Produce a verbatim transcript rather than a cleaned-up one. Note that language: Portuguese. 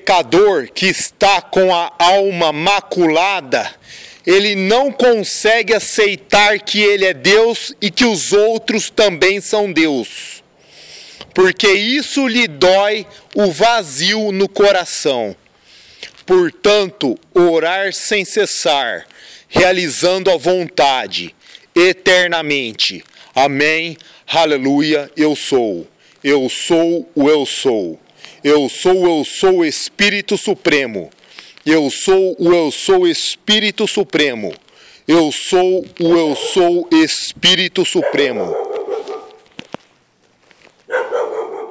pecador que está com a alma maculada, ele não consegue aceitar que ele é Deus e que os outros também são Deus, porque isso lhe dói o vazio no coração. Portanto, orar sem cessar, realizando a vontade, eternamente. Amém, aleluia, eu sou. Eu sou o eu sou. Eu sou o eu sou Espírito Supremo. Eu sou o eu sou Espírito Supremo. Eu sou o eu sou Espírito Supremo.